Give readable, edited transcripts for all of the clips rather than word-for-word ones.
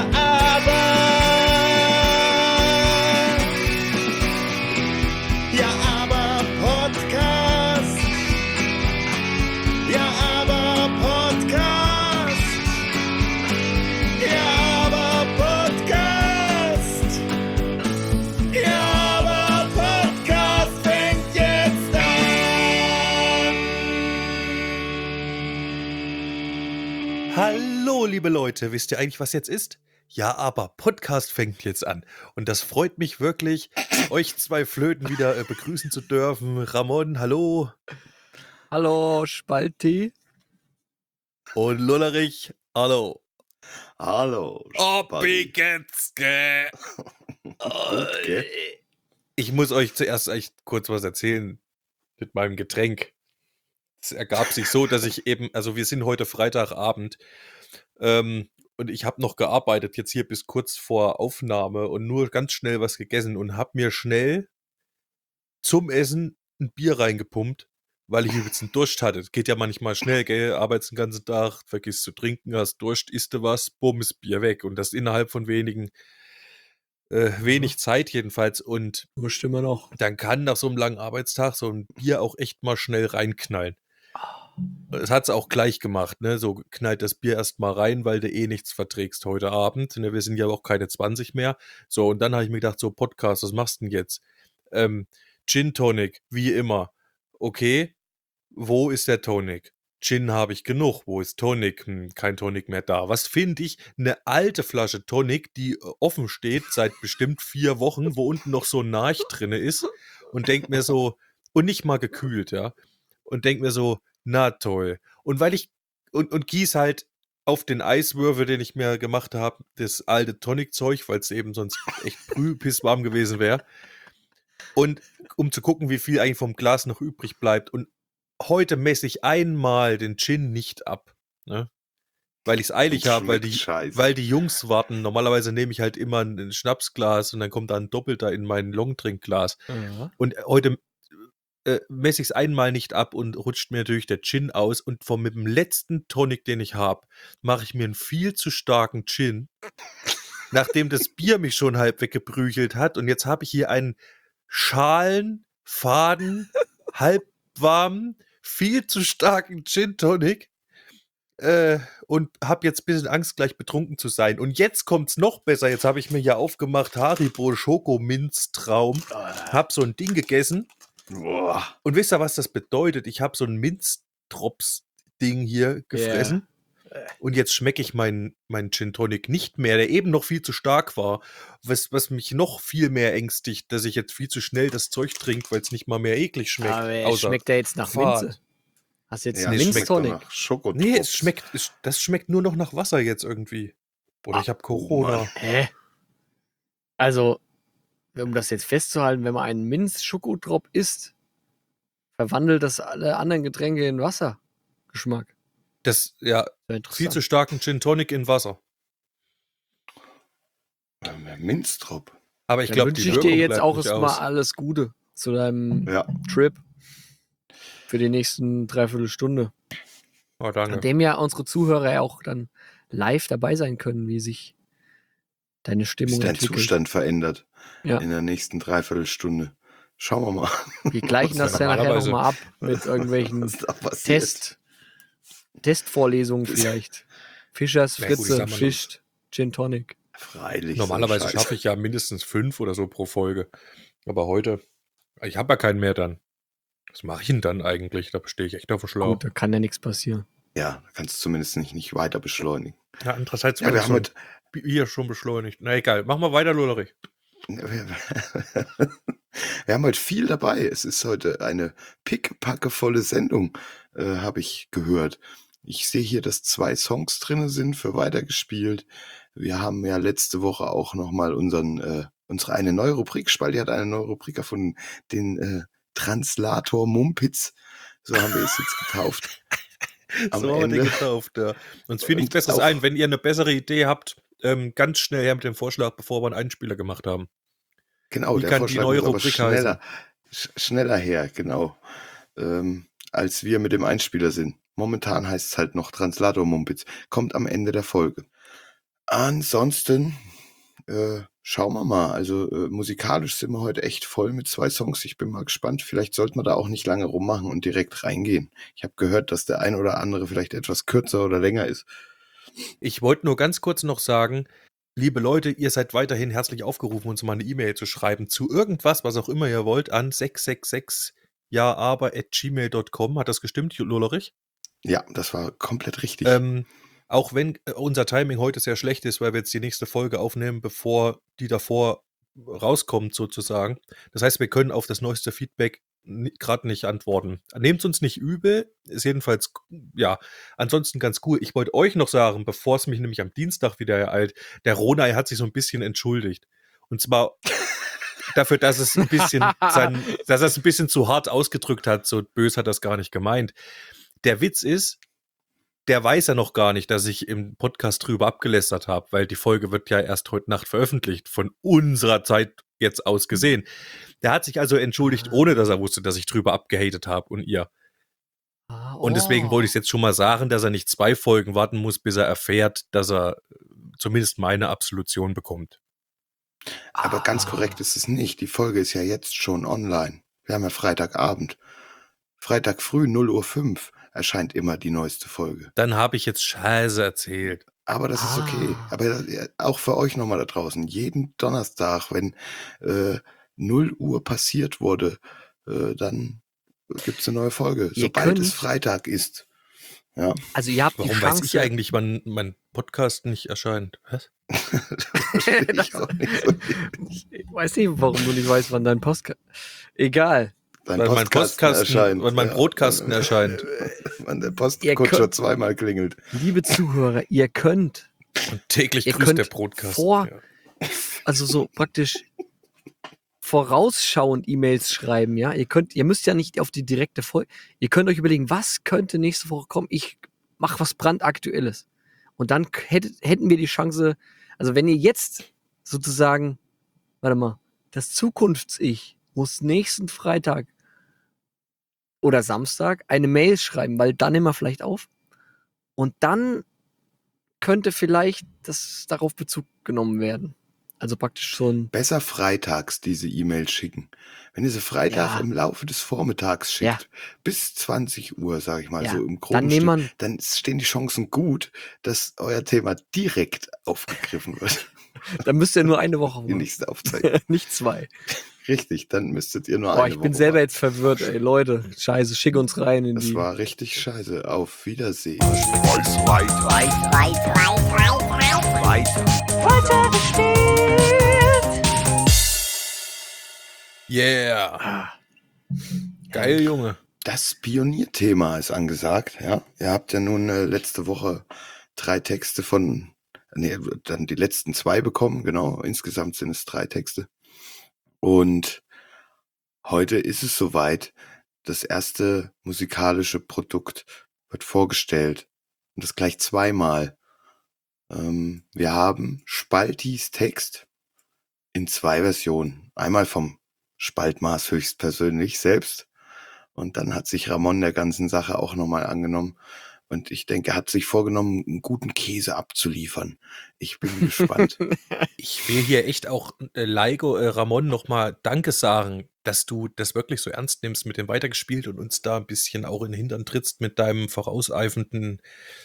Ja, aber Podcast. Ja, aber Podcast. Ja, aber Podcast. Ja, aber Podcast fängt jetzt an. Hallo, liebe Leute, wisst ihr eigentlich, was jetzt ist? Ja, aber Podcast fängt jetzt an. Und das freut mich wirklich, euch zwei Flöten wieder begrüßen zu dürfen. Ramon, hallo. Hallo, Spalti. Und Lullerich, hallo. Hallo. Obigetzke. Okay. Ich muss euch zuerst echt kurz was erzählen mit meinem Getränk. Es ergab sich so, dass ich eben, also wir sind heute Freitagabend, und ich habe noch gearbeitet, jetzt hier bis kurz vor Aufnahme und nur ganz schnell was gegessen und habe mir schnell zum Essen ein Bier reingepumpt, weil ich übelst einen Durst hatte. Das geht ja manchmal schnell, gell? Arbeitest den ganzen Tag, vergisst zu trinken, hast Durst, isst du was, bumm, ist Bier weg. Und das innerhalb von wenig Zeit jedenfalls. Und Wurscht immer noch. dann kann nach so einem langen Arbeitstag so ein Bier auch echt mal schnell reinknallen. Das hat es auch gleich gemacht, ne? So knallt das Bier erst mal rein, weil du eh nichts verträgst heute Abend. Ne? Wir sind ja auch keine 20 mehr. So, und dann habe ich mir gedacht, so Podcast, was machst du denn jetzt? Gin Tonic, wie immer. Okay, wo ist der Tonic? Gin habe ich genug. Wo ist Tonic? Kein Tonic mehr da. Was finde ich? Eine alte Flasche Tonic, die offen steht seit bestimmt 4 Wochen, wo unten noch so ein Narch drinne ist. Und denk mir so, und nicht mal gekühlt, ja. Und denk mir so, na toll. Und weil ich, und gieß halt auf den Eiswürfel, den ich mir gemacht habe, das alte Tonic-Zeug, weil es eben sonst echt pisswarm gewesen wäre. Und um zu gucken, wie viel eigentlich vom Glas noch übrig bleibt. Und heute messe ich einmal den Gin nicht ab. Ne? Weil ich es eilig habe, weil die Jungs warten. Normalerweise nehme ich halt immer ein Schnapsglas und dann kommt da ein Doppelter in mein Longdrinkglas. Ja. Und heute messe ich es einmal nicht ab und rutscht mir natürlich der Gin aus. Und mit dem letzten Tonic, den ich habe, mache ich mir einen viel zu starken Gin. Nachdem das Bier mich schon halb weggeprügelt hat. Und jetzt habe ich hier einen schalen, faden, halbwarmen, viel zu starken Gin Tonic. Und habe jetzt ein bisschen Angst, gleich betrunken zu sein. Und jetzt kommt's noch besser. Jetzt habe ich mir hier aufgemacht Haribo Schokominztraum. Hab so ein Ding gegessen. Boah. Und wisst ihr, was das bedeutet? Ich habe so ein Minzdrops-Ding hier gefressen. Und jetzt schmecke ich meinen Gin Tonic nicht mehr, der eben noch viel zu stark war. Was mich noch viel mehr ängstigt, dass ich jetzt viel zu schnell das Zeug trinke, weil es nicht mal mehr eklig schmeckt. Aber schmeckt der jetzt nach Fahrt. Minze? Hast du jetzt Ja, einen schmeckt Minztonic? nach Schokotrops. Nee, das schmeckt nur noch nach Wasser jetzt irgendwie. Oder ich habe Corona. Mann. Hä? Also, um das jetzt festzuhalten, wenn man einen Minz-Schokotrop isst, verwandelt das alle anderen Getränke in Wassergeschmack. Das, ja, Sehr viel zu interessant. starken Gin Tonic in Wasser. Minztrop. Aber ich Dann glaube, wünsche die ich Wirkung dir jetzt bleibt auch nicht erstmal aus. alles Gute zu deinem Ja. Trip für die nächsten Dreiviertelstunde. Oh, An danke. dem ja unsere Zuhörer ja auch dann live dabei sein können, wie sich deine Wie sich Stimmung dein entwickelt. Zustand verändert Ja. in der nächsten Dreiviertelstunde. Schauen wir mal. Wir gleichen das Ja, ja nachher normalerweise- nochmal ab mit irgendwelchen Was da passiert. Testvorlesungen vielleicht. Fischers Ja, gut, ich Fritze sag mal, fischt Gin Tonic. Freilich. Normalerweise so ein Scheiß. schaffe ich ja mindestens 5 oder so pro Folge. Aber heute, ich habe ja keinen mehr dann. Was mache ich denn dann eigentlich? Da stehe ich echt auf dem Schlauch. Gut, da kann ja nichts passieren. Ja, da kannst du zumindest nicht weiter beschleunigen. Ja, andererseits Ja, wird wir das haben so ein Bier schon beschleunigt. Na egal, mach mal weiter, Lullerich. Wir haben heute viel dabei. Es ist heute eine pickepackevolle Sendung, habe ich gehört. Ich sehe hier, dass 2 Songs drin sind für weitergespielt. Wir haben ja letzte Woche auch nochmal unsere eine neue Rubrik. Spalti hat eine neue Rubrik erfunden, den Translator Mumpitz. So haben wir es jetzt getauft. Am So haben wir den Ende. getauft, ja. Uns fiel nichts Und Besseres auch- ein. Wenn ihr eine bessere Idee habt, ganz schnell her mit dem Vorschlag, bevor wir einen Einspieler gemacht haben. Genau, Wie der kann die Vorschlag neue muss aber Rubrik schneller her, genau. Als wir mit dem Einspieler sind. Momentan heißt es halt noch Translator Mumpitz. Kommt am Ende der Folge. Ansonsten schauen wir mal. Also musikalisch sind wir heute echt voll mit 2 Songs. Ich bin mal gespannt. Vielleicht sollten wir da auch nicht lange rummachen und direkt reingehen. Ich habe gehört, dass der ein oder andere vielleicht etwas kürzer oder länger ist. Ich wollte nur ganz kurz noch sagen, liebe Leute, ihr seid weiterhin herzlich aufgerufen, uns mal eine E-Mail zu schreiben zu irgendwas, was auch immer ihr wollt, an 666jaaber@gmail.com. Hat das gestimmt, Lollerich? Ja, das war komplett richtig. Auch wenn unser Timing heute sehr schlecht ist, weil wir jetzt die nächste Folge aufnehmen, bevor die davor rauskommt sozusagen. Das heißt, wir können auf das neueste Feedback gerade nicht antworten. Nehmt uns nicht übel, ist jedenfalls, ja, ansonsten ganz cool. Ich wollte euch noch sagen, bevor es mich nämlich am Dienstag wieder ereilt, der Ronay hat sich so ein bisschen entschuldigt. Und zwar dafür, dass es ein bisschen dass er es ein bisschen zu hart ausgedrückt hat, so böse hat er es gar nicht gemeint. Der Witz ist, der weiß ja noch gar nicht, dass ich im Podcast drüber abgelästert habe, weil die Folge wird ja erst heute Nacht veröffentlicht, von unserer Zeit jetzt aus gesehen. Der hat sich also entschuldigt, ohne dass er wusste, dass ich drüber abgehatet habe und ihr. Und deswegen wollte ich es jetzt schon mal sagen, dass er nicht 2 Folgen warten muss, bis er erfährt, dass er zumindest meine Absolution bekommt. Aber ganz korrekt ist es nicht. Die Folge ist ja jetzt schon online. Wir haben ja Freitagabend. Freitag früh 0:05 Uhr erscheint immer die neueste Folge. Dann habe ich jetzt Scheiße erzählt. Aber das ist okay. Aber auch für euch nochmal da draußen. Jeden Donnerstag, wenn 0 Uhr passiert wurde, dann gibt es eine neue Folge. Sobald es Freitag ist. Ja. Also ihr habt Warum die weiß Chance, ich eigentlich, wann mein Podcast nicht erscheint? Was? Verstehe ich auch nicht so. Ich weiß nicht, warum du nicht weißt, wann dein Podcast... Egal. Dein Weil mein Postkasten erscheint. Weil mein Brotkasten erscheint. Wann der Postkutscher zweimal klingelt. Liebe Zuhörer, ihr könnt Und täglich Ihr grüßt könnt der Brotkasten. also so praktisch vorausschauend E-Mails schreiben, ja. Ihr müsst ja nicht auf die direkte Folge. Ihr könnt euch überlegen, was könnte nächste Woche kommen? Ich mache was brandaktuelles. Und dann hätten wir die Chance, also wenn ihr jetzt sozusagen, warte mal, das Zukunfts-Ich muss nächsten Freitag oder Samstag eine Mail schreiben, weil dann nehmen wir vielleicht auf. Und dann könnte vielleicht das darauf Bezug genommen werden. Also praktisch so ein... Besser freitags diese E-Mail schicken. Wenn ihr sie Freitag im Laufe des Vormittags schickt, bis 20 Uhr, sage ich mal, so im Groben, dann stehen die Chancen gut, dass euer Thema direkt aufgegriffen wird. Dann müsst ihr nur eine Woche Die nächste Aufzeichnung. nicht 2. Richtig, dann müsstet ihr nur eine Woche. Ich bin selber jetzt verwirrt, ey, Leute. Scheiße, schick uns rein in die... Das war richtig scheiße. Auf Wiedersehen. Yeah. Geil, Junge. Das Pionierthema ist angesagt, ja. Ihr habt ja nun letzte Woche 3 Texte dann die letzten 2 bekommen, genau. Insgesamt sind es 3 Texte. Und heute ist es soweit. Das erste musikalische Produkt wird vorgestellt. Und das gleich 2-mal. Wir haben Spaltis Text in 2 Versionen. Einmal vom Spaltmaß höchstpersönlich selbst. Und dann hat sich Ramon der ganzen Sache auch nochmal angenommen. Und ich denke, er hat sich vorgenommen, einen guten Käse abzuliefern. Ich bin gespannt. Ich will hier echt auch Ramon nochmal Danke sagen, dass du das wirklich so ernst nimmst mit dem Weitergespielt und uns da ein bisschen auch in den Hintern trittst mit deinem vorauseifernden,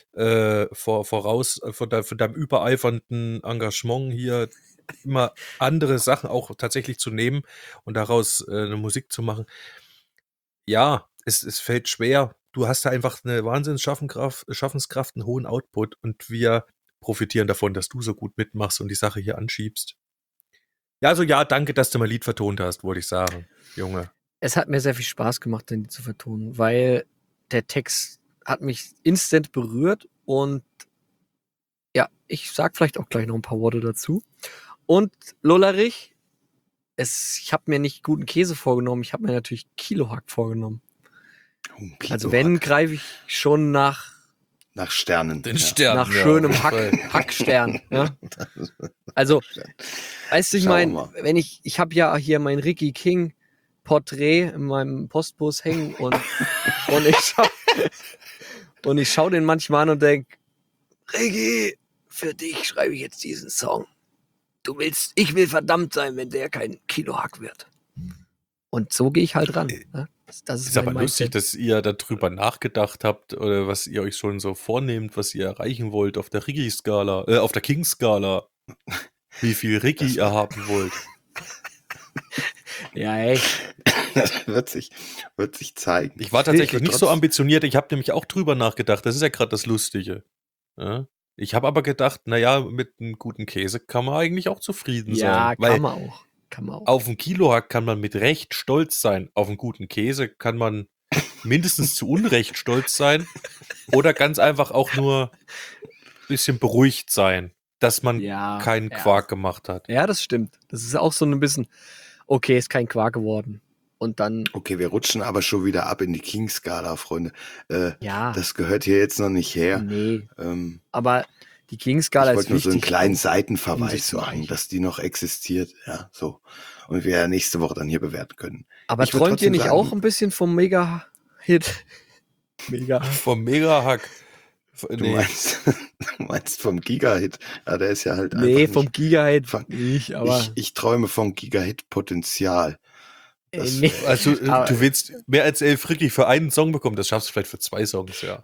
von deinem übereifernden Engagement hier, immer andere Sachen auch tatsächlich zu nehmen und daraus eine Musik zu machen. Ja, es fällt schwer. Du hast da einfach eine Schaffenskraft, einen hohen Output und wir profitieren davon, dass du so gut mitmachst und die Sache hier anschiebst. Ja, also ja, danke, dass du mein Lied vertont hast, wollte ich sagen, Junge. Es hat mir sehr viel Spaß gemacht, den Lied zu vertonen, weil der Text hat mich instant berührt und ja, ich sag vielleicht auch gleich noch ein paar Worte dazu. Und Lollerich, ich habe mir nicht guten Käse vorgenommen, ich habe mir natürlich Kilohack vorgenommen. Also wenn, greife ich schon nach Sternen. Den Sternen. Nach schönem Hackstern. Ja? Also, weißt du, ich meine, wenn ich habe ja hier mein Ricky King Porträt in meinem Postbus hängen und ich schau den manchmal an und denk, Ricky, für dich schreibe ich jetzt diesen Song. Ich will verdammt sein, wenn der kein Kilohack wird. Und so gehe ich halt ran. Ne? Das Ist aber mein lustig, Mindset. dass ihr darüber nachgedacht habt oder was ihr euch schon so vornehmt, was ihr erreichen wollt auf der Riggi-Skala, auf der King-Skala. Wie viel Riggi ihr haben wollt. Ja, ey. Das wird sich zeigen. Ich war tatsächlich nicht so Nichtsdestotrotz- ambitioniert, ich habe nämlich auch drüber nachgedacht. Das ist ja gerade das Lustige. Ja? Ich habe aber gedacht, naja, mit einem guten Käse kann man eigentlich auch zufrieden Ja, sein. Weil kann man auch. auf einen Kilohack kann man mit Recht stolz sein. Auf einen guten Käse kann man mindestens zu Unrecht stolz sein. Oder ganz einfach auch nur ein bisschen beruhigt sein, dass man Ja, keinen ja. Quark gemacht hat. Ja, das stimmt. Das ist auch so ein bisschen, okay, ist kein Quark geworden. Und dann, Okay, wir rutschen aber schon wieder ab in die King-Skala, Freunde. ja, Das gehört hier jetzt noch nicht her. nee. Ähm, Aber die King-Skala ich ist wollte nur so einen wichtig. kleinen um sich Seitenverweis zu machen, erreichen. dass die noch existiert. Ja, so. Und wir ja nächste Woche dann hier bewerten können. Aber Ich würd träumt ihr trotzdem nicht sagen- auch ein bisschen vom Mega-Hit? Mega. Vom Mega-Hack. Du meinst vom Giga-Hit. Ja, der ist ja halt Nee, einfach vom nicht, Giga-Hit Fang- nicht, aber. ich träume vom Giga-Hit-Potenzial. das- nee. Also Aber- du willst mehr als 11 Riggi für einen Song bekommen, das schaffst du vielleicht für 2 Songs, ja.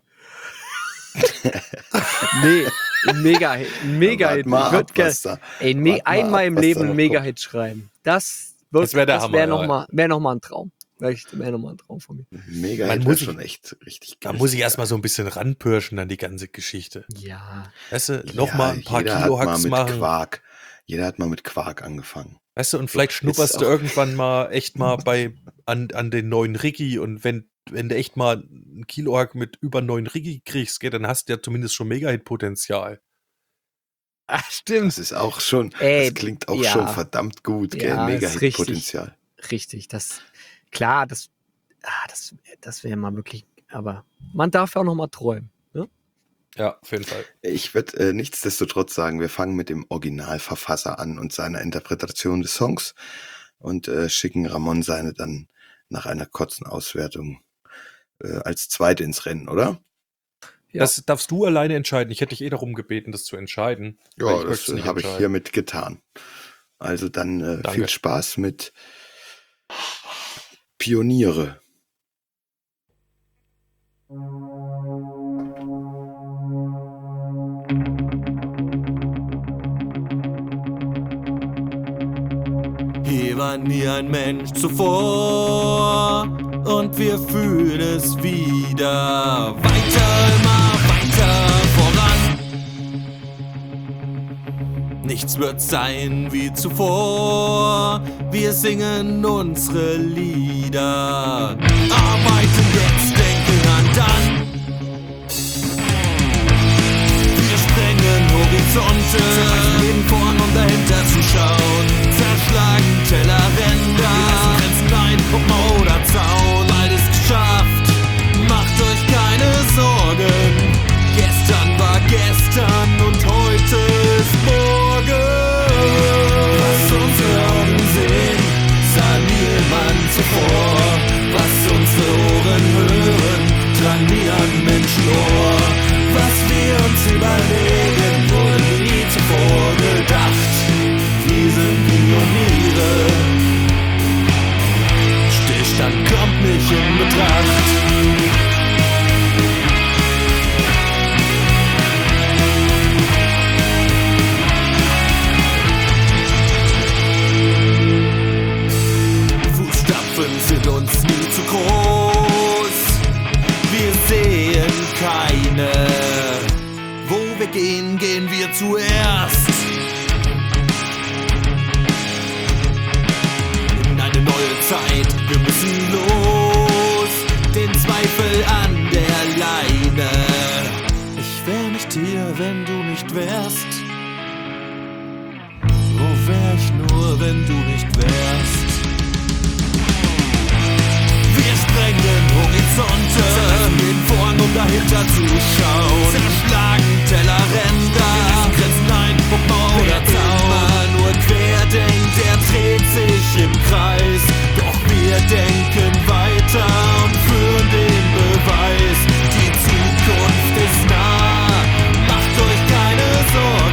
Nee, ein Mega-Hit. Ein Mega-Hit. Wart mal Ich würd ab, gern- was da- Ey, wart mal einmal ab, im was da Leben noch einen kommt. Mega-Hit schreiben. Das wär der Hammer, wäre ja. noch mal ein Traum. Wäre noch mal ein Traum von mir. Mega Man Hit muss wäre schon echt richtig Da geil. muss ich erstmal so ein bisschen ranpirschen an die ganze Geschichte. Ja. Weißt du, nochmal ein paar jeder Kilohacks hat mal mit machen. Quark. Jeder hat mal mit Quark angefangen. Weißt du, und vielleicht Ist schnupperst du auch- irgendwann mal echt mal an den neuen Riggi und wenn du echt mal einen Kilohack mit über 9 Riggi kriegst, gell, dann hast du ja zumindest schon Mega-Hit-Potenzial. Ach, stimmt. Das ist auch schon, Ey, das klingt auch ja. schon verdammt gut, gell? Ja, Mega ist Hit-Potenzial. Richtig. Klar, das wäre mal wirklich, aber man darf ja auch noch mal träumen. Ne? Ja, auf jeden Fall. Ich würde nichtsdestotrotz sagen, wir fangen mit dem Originalverfasser an und seiner Interpretation des Songs und schicken Ramon seine dann nach einer kurzen Auswertung als Zweite ins Rennen, oder? Ja. Das darfst du alleine entscheiden. Ich hätte dich darum gebeten, das zu entscheiden. weil Ja, ich das möchte es nicht habe ich entscheiden. hiermit getan. Also dann Danke. viel Spaß mit Pioniere. Hier war nie ein Mensch zuvor und wir fühlen es wieder. Weiter, immer weiter voran. Nichts wird sein wie zuvor. Wir singen unsere Lieder. Arbeiten jetzt, denken an dann. Wir sprengen Horizonte, jeden vorn und dahinter zu schauen. Zerschlagen Tellerränder, wir lassen Grenzen rein, guck mal oder Zaun. Beides geschafft, macht euch keine Sorgen. Gestern war gestern und heute ist morgen. Was unsere Augen sehen, sah niemand zuvor. Was unsere Ohren hören, drang nie an Menschenohr. Was wir uns überlegen, wurde nie zuvor gedacht. Wir sind Pioniere. Stillstand kommt nicht in Betracht. Fußstapfen sind uns nie zu groß. Wir sehen keine. Wo wir gehen, gehen wir zuerst. In eine neue Zeit, wir müssen los. Den Zweifel an der Leine. Ich wär nicht hier, wenn du nicht wärst. Wo wär ich nur, wenn du nicht wärst? Wir sprengen Horizonte, zerreißen den Vorhang, um dahinter zu schauen. Zerschlagen Tellerränder, wir lassen Grenzen ein, um Mauer oder Zaun. Wer nur quer denkt, der dreht sich im Kreis. Doch wir denken weiter und führen den Beweis. Die Zukunft ist nah, macht euch keine Sorgen.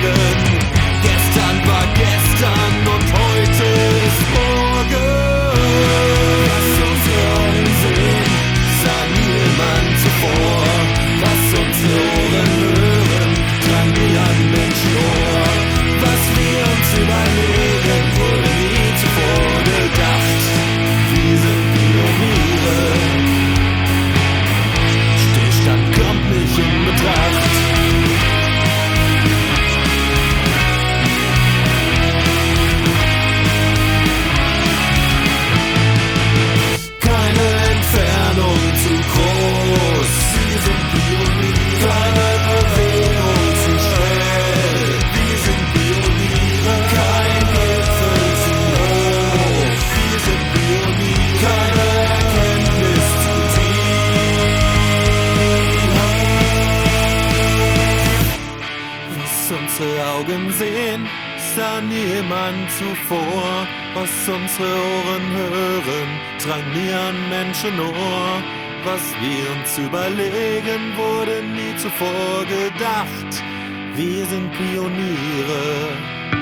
unsere Augen sehen, sah niemand zuvor. Was unsere Ohren hören, drang nie an Menschenohr. Was wir uns überlegen, wurde nie zuvor gedacht. Wir sind Pioniere.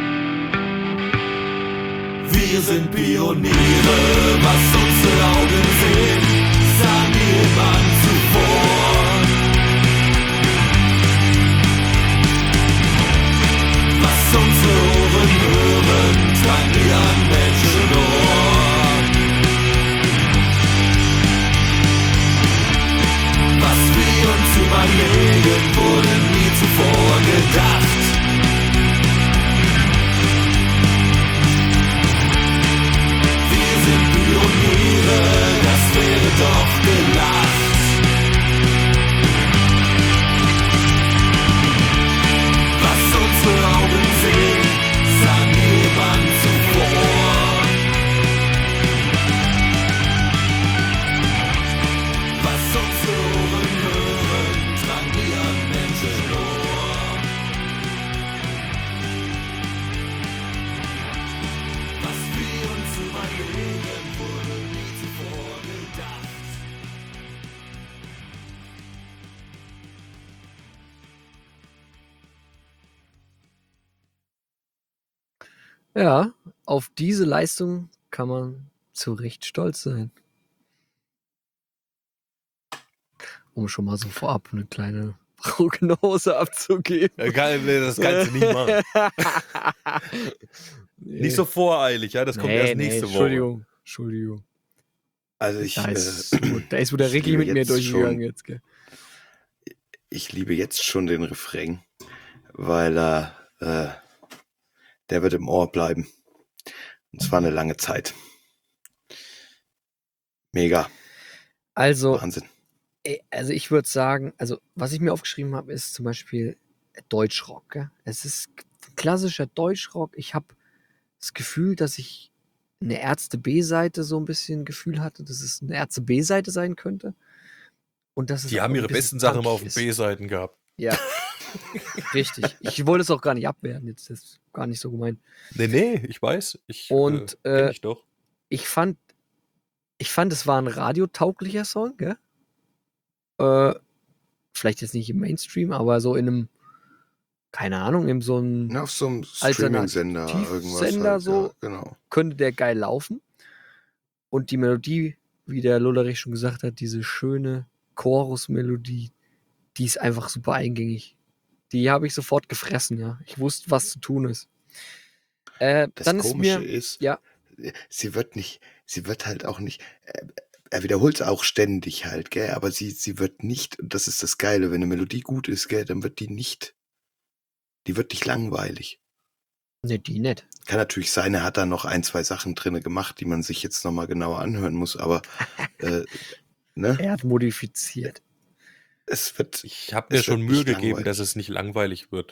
Wir sind Pioniere. Was unsere Augen sehen, sah niemand zuvor. Was unsere Ohren hören, drang nie an Menschenohr. Was wir uns überlegen, wurde nie zuvor gedacht. Wir sind Pioniere, das wäre doch gelacht. Was unsere Augen sehen, sah niemand zuvor. Was unsere Ohren hören, drang nie an Menschenohr. Was wir uns überlegen, wurde nie zuvor gedacht. Ja, auf diese Leistung kann man zu Recht stolz sein. Um schon mal so vorab eine kleine Prognose abzugeben. Ja, geil, nee, das kannst du nicht machen. Nicht so voreilig, ja, das kommt erst nächste Woche. Entschuldigung. Also ich, Da ist wo der ich Ricky liebe mit mir jetzt durchgegangen schon- jetzt, gell? ich liebe jetzt schon den Refrain, weil der wird im Ohr bleiben. Und zwar eine lange Zeit. Mega, Also, Wahnsinn. also ich würde sagen, also was ich mir aufgeschrieben habe, ist zum Beispiel Deutschrock. Gell? Es ist klassischer Deutschrock. Ich habe das Gefühl, dass ich eine Ärzte-B-Seite so ein bisschen Gefühl hatte, dass es eine Ärzte-B-Seite sein könnte. Und dass es Die auch haben ein ihre bisschen besten Sachen immer auf punkig den ist. B-Seiten gehabt. Ja, richtig. Ich wollte es auch gar nicht abwehren. Jetzt ist gar nicht so gemeint. Nee, ich weiß. Und, kenn ich doch. Ich fand, es war ein radiotauglicher Song, gell? Vielleicht jetzt nicht im Mainstream, aber so in einem, keine Ahnung, in so einem Na, auf so einem Streaming-Sender irgendwas. Alternativsender Halt, so. ja, genau. könnte der geil laufen. Und die Melodie, wie der Lullerich schon gesagt hat, diese schöne Chorusmelodie, die ist einfach super eingängig. Die habe ich sofort gefressen, ja. Ich wusste, was zu tun ist. Das Dann ist Komische mir, ist, ja, sie wird halt auch nicht, er wiederholt es auch ständig halt, gell, aber sie wird nicht, und das ist das Geile, wenn eine Melodie gut ist, gell, dann wird die wird nicht langweilig. ne, die nicht. Kann natürlich sein, er hat da noch 1, 2 Sachen drinne gemacht, die man sich jetzt nochmal genauer anhören muss, aber ne, Er hat modifiziert. es wird, Ich habe mir es schon wird Mühe nicht gegeben, langweilig. dass es nicht langweilig wird.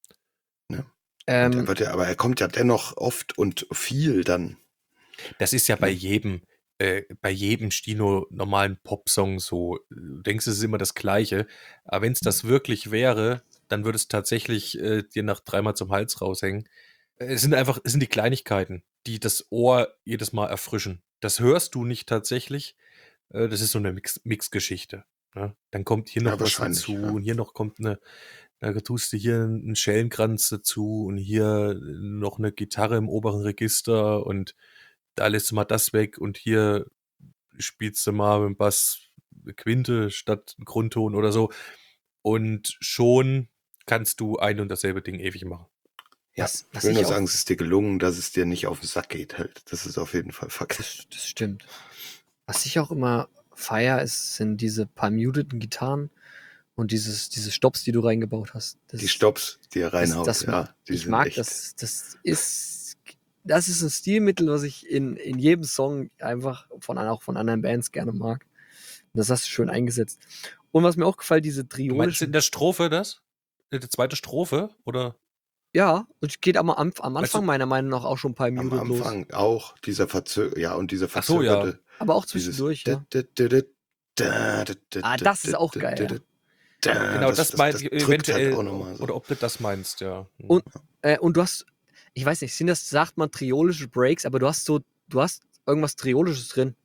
und aber er kommt ja dennoch oft und viel dann. Das ist ja bei jedem Stino normalen Popsong so. Du denkst, es ist immer das Gleiche. Aber wenn es das wirklich wäre, dann würde es tatsächlich dir nach 3-mal zum Hals raushängen. Es sind die Kleinigkeiten, die das Ohr jedes Mal erfrischen. Das hörst du nicht tatsächlich. Das ist so eine Mixgeschichte. Ne? Dann kommt hier Ja, noch was wahrscheinlich, dazu ja. und hier noch kommt da tust du hier einen Schellenkranz dazu und hier noch eine Gitarre im oberen Register und da lässt du mal das weg und hier spielst du mal mit dem Bass eine Quinte statt einen Grundton oder so. Und schon kannst du ein und dasselbe Ding ewig machen. Ja, Was ich will ich nur auch- sagen, es ist dir gelungen, dass es dir nicht auf den Sack geht halt. Das ist auf jeden Fall Fakt. Das stimmt. Was ich auch immer feier, sind diese paar muteten Gitarren und diese Stops, die du reingebaut hast. Die Stops, die er reinhaut, das ja, die ich sind mag echt. das. Das ist ein Stilmittel, was ich in jedem Song einfach auch von anderen Bands gerne mag. Und das hast du schön eingesetzt. Und was mir auch gefällt, diese Du meinst triolische. in der Strophe das? Die zweite Strophe? Oder? Ja, und es geht am Anfang Weißt du- meiner Meinung nach auch schon ein paar Am Minuten los. Anfang auch dieser Ach so, verzögerte. Aber auch Dieses zwischendurch, ja. das ist auch geil, Genau, das drückt eventuell, halt auch nochmal so. oder ob du das meinst, ja. Und du hast, ich weiß nicht, sagt man triolische Breaks, aber du hast irgendwas Triolisches drin.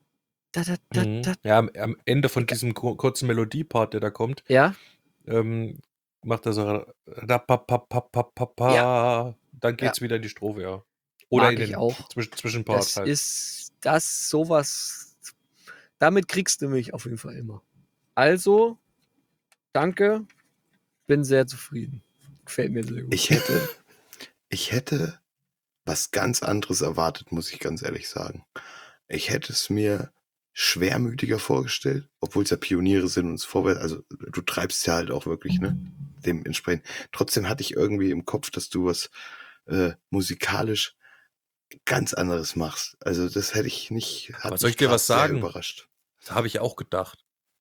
Ja, am Ende von diesem kurzen Melodiepart, der da kommt, Ja, macht er so Ja. dann geht's wieder in die Strophe, ja. Oder Mag in ich den auch. Zwischenpart das halt. ist sowas, damit kriegst du mich auf jeden Fall immer. Also, danke, bin sehr zufrieden. Gefällt mir sehr gut. Ich hätte was ganz anderes erwartet, muss ich ganz ehrlich sagen. Ich hätte es mir schwermütiger vorgestellt, obwohl es ja Pioniere sind und es vorwärts, also du treibst ja halt auch wirklich, ne? Dementsprechend. Trotzdem hatte ich irgendwie im Kopf, dass du was musikalisch ganz anderes machst. Also das hätte ich nicht, hat Aber soll mich ich dir grad was sehr sagen? überrascht. Das habe ich auch gedacht.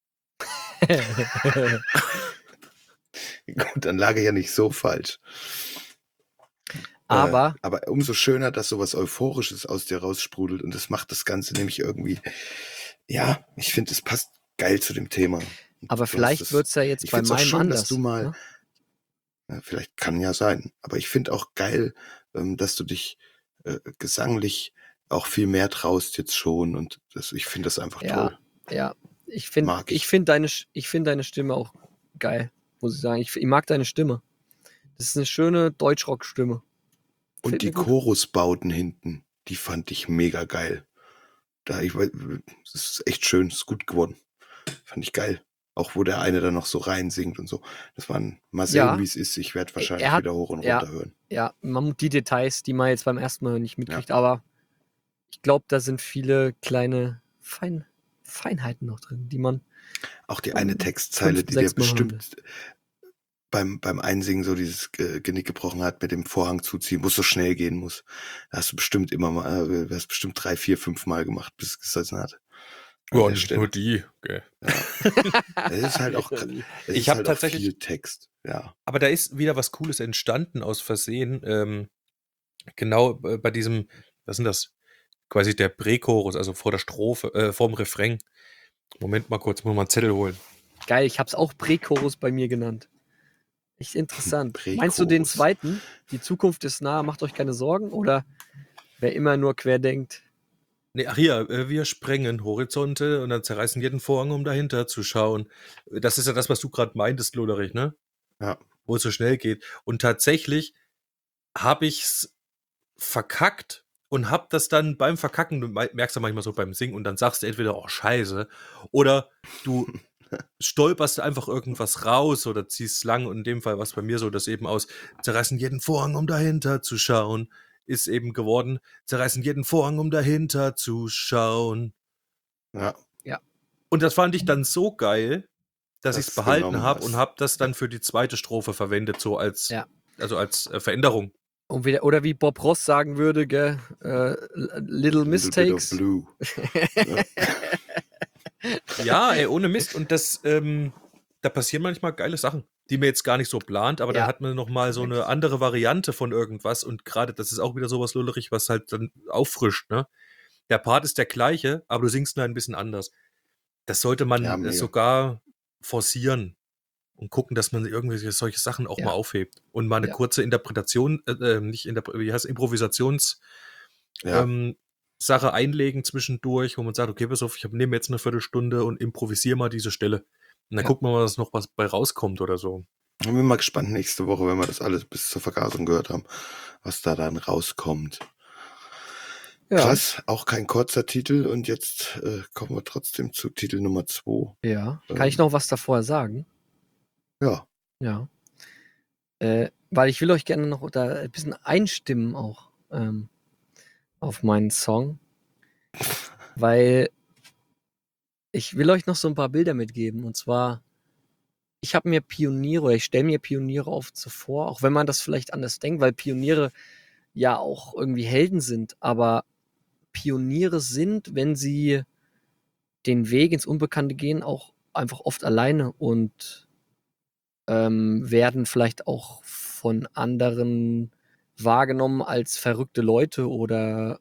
Gut, dann lag ich ja nicht so falsch. Aber Aber umso schöner, dass sowas Euphorisches aus dir raussprudelt und das macht das Ganze nämlich irgendwie, ja, ich finde, es passt geil zu dem Thema. Aber Du hast vielleicht es- wird es ja jetzt ich bei find's auch meinem schön, anders. dass du mal, ne? ja, vielleicht kann ja sein, aber ich finde auch geil, dass du dich gesanglich auch viel mehr traust jetzt schon und ich finde das einfach toll. Ja, ich finde Mag ich. find deine Stimme auch geil, muss ich sagen. Ich mag deine Stimme. Das ist eine schöne Deutschrock-Stimme. Und Gefällt die mir gut. Chorusbauten hinten, die fand ich mega geil. Das ist echt schön, ist gut geworden. Fand ich geil. Auch wo der eine dann noch so rein singt und so. Das waren, mal sehen, Ja. wie es ist. Ich werde wahrscheinlich hat- wieder hoch und ja. runter hören. Ja, die Details, die man jetzt beim ersten Mal nicht mitkriegt, aber ich glaube, da sind viele kleine Feinheiten noch drin, die man Auch die eine Textzeile, die dir 5-6 Mal hören bestimmt beim Einsingen so dieses Genick gebrochen hat, mit dem Vorhang zuziehen, wo es so schnell gehen muss. Da hast du bestimmt immer mal, hast bestimmt 3, 4, 5 Mal gemacht, bis es gesessen hat. An Ja, der nicht Stelle. nur die. Okay. Es ist halt auch, Ich hab tatsächlich- viel Text. Ja. Aber da ist wieder was Cooles entstanden aus Versehen. Genau bei diesem, was sind das? Quasi der Prächorus, also vor der Strophe, vorm Refrain. Moment mal kurz, muss mal einen Zettel holen. Geil, ich habe es auch Prächorus bei mir genannt. Echt interessant. Meinst du den Prächorus. zweiten? Die Zukunft ist nah, macht euch keine Sorgen? Oder wer immer nur quer denkt? Nee, ach hier, wir sprengen Horizonte und dann zerreißen jeden Vorhang, um dahinter zu schauen. Das ist ja das, was du gerade meintest, Loderich, ne? Ja. Wo es so schnell geht. Und tatsächlich habe ich's verkackt und hab das dann beim Verkacken, du merkst ja manchmal so beim Singen und dann sagst du entweder, oh Scheiße, oder du stolperst einfach irgendwas raus oder ziehst lang und in dem Fall war es bei mir so, dass eben aus zerreißen jeden Vorhang, um dahinter zu schauen, ist eben geworden, zerreißen jeden Vorhang, um dahinter zu schauen. Ja. Und das fand ich dann so geil, dass ich es Das behalten genommen habe hast. und habe das dann für die zweite Strophe verwendet, so als, Ja. also als Veränderung. Oder wie Bob Ross sagen würde, gell? Little Mistakes. Little bit of blue. Ja, ey, ohne Mist. Und das, da passieren manchmal geile Sachen, die man jetzt gar nicht so plant, aber Ja. dann hat man nochmal so eine andere Variante von irgendwas und gerade das ist auch wieder sowas Lullerich, was halt dann auffrischt, ne? Der Part ist der gleiche, aber du singst nur ein bisschen anders. Das sollte man Ja, mega. sogar forcieren und gucken, dass man irgendwie solche Sachen auch Ja. mal aufhebt und mal eine Ja. kurze Interpretation, wie heißt Improvisations Ja. Sache einlegen zwischendurch, wo man sagt, okay, pass auf, ich nehme jetzt eine Viertelstunde und improvisiere mal diese Stelle. Und dann Ja. gucken wir mal, was noch was bei rauskommt oder so. Ich bin mal gespannt nächste Woche, wenn wir das alles bis zur Vergasung gehört haben, was da dann rauskommt. Ja. Krass, auch kein kurzer Titel und jetzt kommen wir trotzdem zu Titel Nummer 2. Ja. Kann ich noch was davor sagen? Ja. Ja. Weil ich will euch gerne noch da ein bisschen einstimmen auch auf meinen Song. Weil ich will euch noch so ein paar Bilder mitgeben. Und zwar, ich habe mir Pioniere, ich stelle mir Pioniere oft so vor, auch wenn man das vielleicht anders denkt, weil Pioniere ja auch irgendwie Helden sind, aber Pioniere sind, wenn sie den Weg ins Unbekannte gehen, auch einfach oft alleine und werden vielleicht auch von anderen wahrgenommen als verrückte Leute oder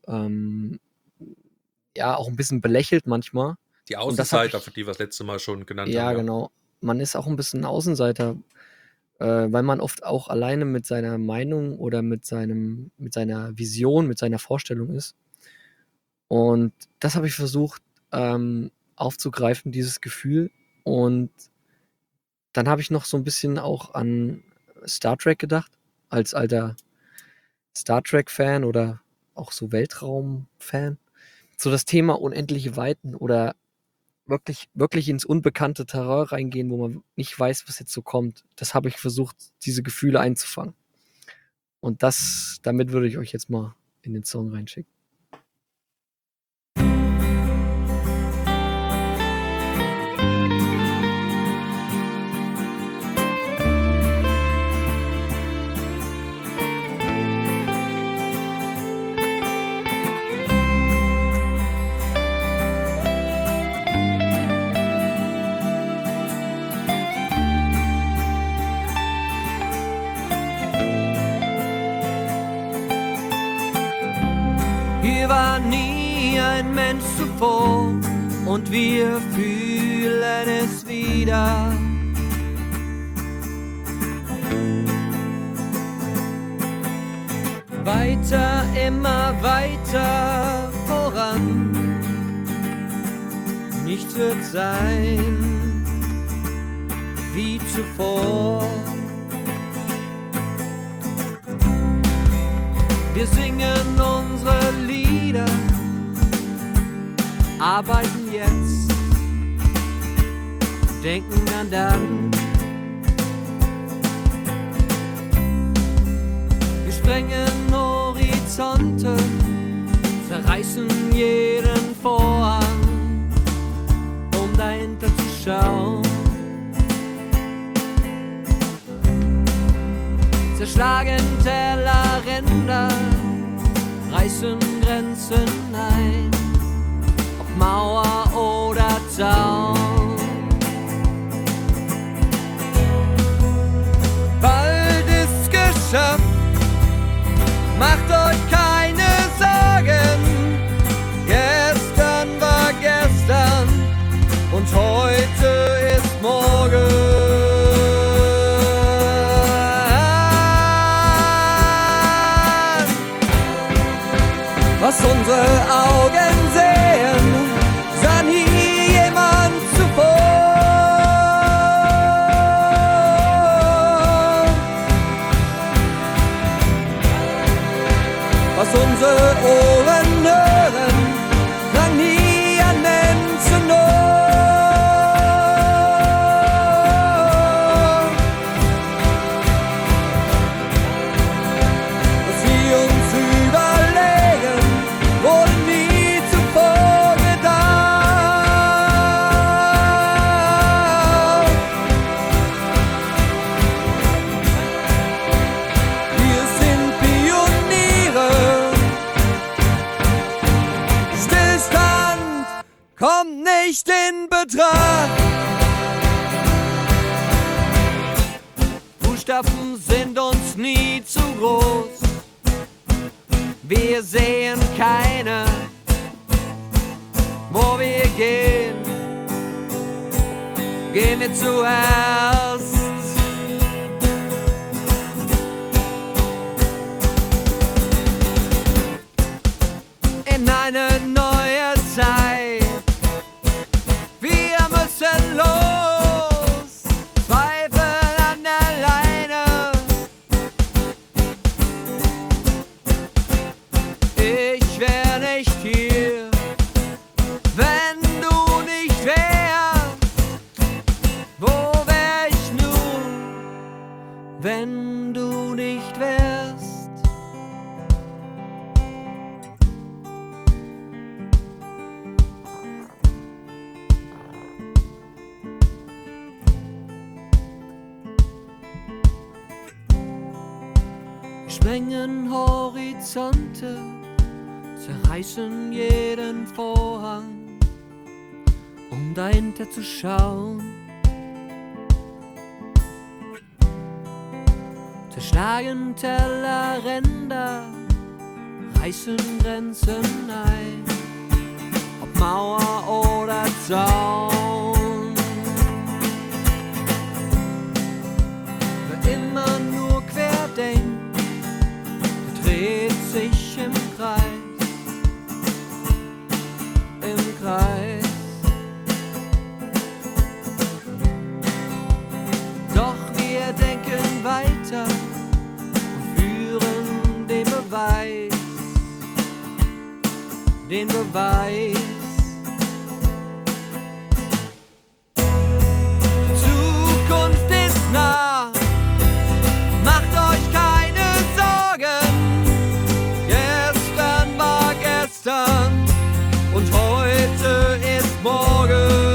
ja, auch ein bisschen belächelt manchmal. Die Und das hab Außenseiter, ich- für die wir das letzte Mal schon genannt Ja, haben. genau. man ist auch ein bisschen ein Außenseiter, weil man oft auch alleine mit seiner Meinung oder mit seiner Vision, mit seiner Vorstellung ist. Und das habe ich versucht aufzugreifen, dieses Gefühl. Und dann habe ich noch so ein bisschen auch an Star Trek gedacht, als alter Star Trek-Fan oder auch so Weltraum-Fan. So das Thema unendliche Weiten oder wirklich ins unbekannte Terrain reingehen, wo man nicht weiß, was jetzt so kommt. Das habe ich versucht, diese Gefühle einzufangen. Und damit würde ich euch jetzt mal in den Song reinschicken. Hier war nie ein Mensch zuvor und wir fühlen es wieder. Weiter, immer weiter voran. Nichts wird sein wie zuvor. Wir singen unsere Lieder, arbeiten jetzt, denken an dann. Wir sprengen Horizonte, zerreißen jeden Vorhang, um dahinter zu schauen. Zerschlagen Tellerränder, reißen Grenzen ein, ob Mauer oder Zaun. Bald ist geschafft, macht euch keine Sorgen. Gestern war gestern und heute ist morgen. Was unsere Augen sehen, sah nie jemand zuvor. Was unsere Ohren hören, klang nie an Menschenohr. Was sie uns überlegen, wurde nie zuvor gedacht. Wir sind Pioniere. Stillstand kommt nicht in Betracht. Fußstapfen sind uns nie zu groß. Wir sehen keine, wo wir gehen, gehen wir zuerst. In eine neue Zeit, wir müssen los, Zweifel an der Leine. Ich wär nicht hier, wenn du nicht wärst. Wo wär ich nun, wenn du nicht wärst? Wir sprengen Horizonte, zerreißen jeden Vorhang, um dahinter zu schauen. Zerschlagen Tellerränder, reißen Grenzen ein, ob Mauer oder Zaun. Beweis, den Beweis. Die Zukunft ist nah, macht euch keine Sorgen. Gestern war gestern und heute ist morgen.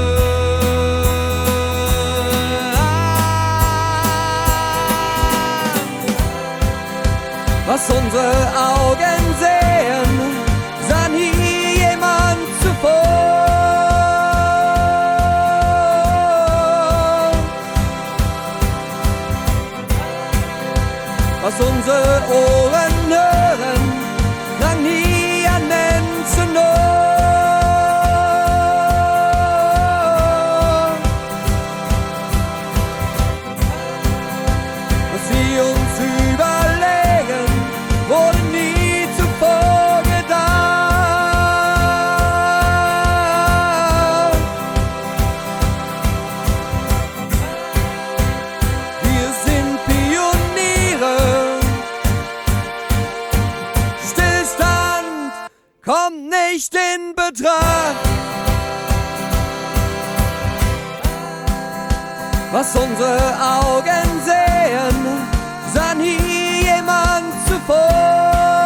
Was unsere Augen sehen, sah nie jemand zuvor. Was unsere Ohren hören, klang nie an Menschen Ohr. Was sie uns überlegen, wurde nie zuvor gedacht. Wir sind Pioniere. Stillstand kommt nicht in Betracht. Was unsere Augen sehen, sah nie jemand zuvor.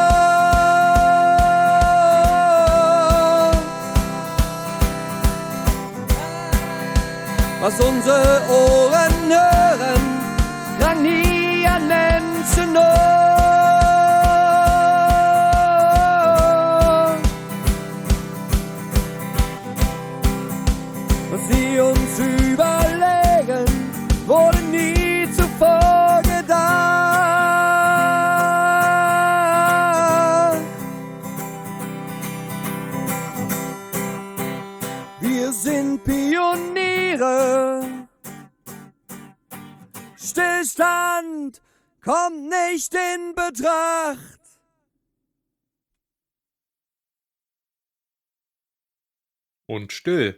Was unsere Ohren hören, klang nie an Menschen Ohr. Was sie uns überlegen, wurde nie zuvor gedacht. Wir sind Pioniere. Stillstand kommt nicht in Betracht. Und still.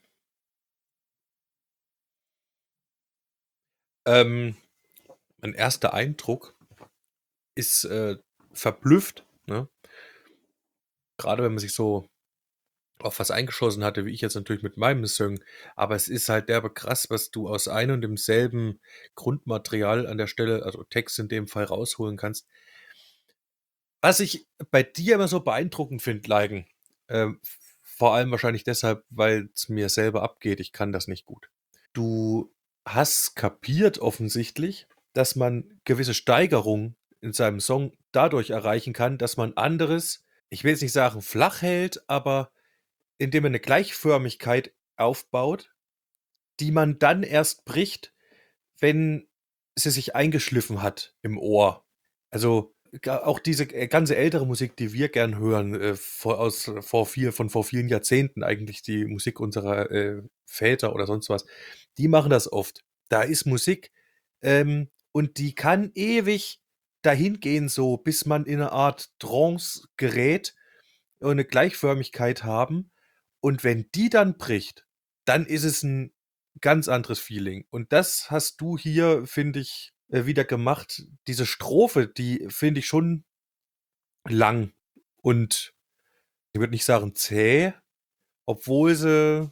Mein erster Eindruck ist verblüfft, ne? Gerade wenn man sich so auf was eingeschossen hatte, wie ich jetzt natürlich mit meinem Song. Aber es ist halt derbe krass, was du aus einem und demselben Grundmaterial an der Stelle, also Text in dem Fall, rausholen kannst. Was ich bei dir immer so beeindruckend finde, Leigen, vor allem wahrscheinlich deshalb, weil es mir selber abgeht, ich kann das nicht gut. Du hast kapiert offensichtlich, dass man gewisse Steigerungen in seinem Song dadurch erreichen kann, dass man anderes, ich will jetzt nicht sagen flach hält, aber indem man eine Gleichförmigkeit aufbaut, die man dann erst bricht, wenn sie sich eingeschliffen hat im Ohr. Also auch diese ganze ältere Musik, die wir gern hören, von vor vielen Jahrzehnten eigentlich, die Musik unserer Väter oder sonst was, die machen das oft. Da ist Musik und die kann ewig dahin gehen, so bis man in eine Art Trance gerät und eine Gleichförmigkeit haben. Und wenn die dann bricht, dann ist es ein ganz anderes Feeling. Und das hast du hier, finde ich, wieder gemacht. Diese Strophe, die finde ich schon lang und ich würde nicht sagen zäh, obwohl sie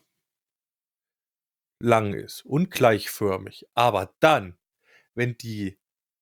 lang ist und gleichförmig. Aber dann, wenn die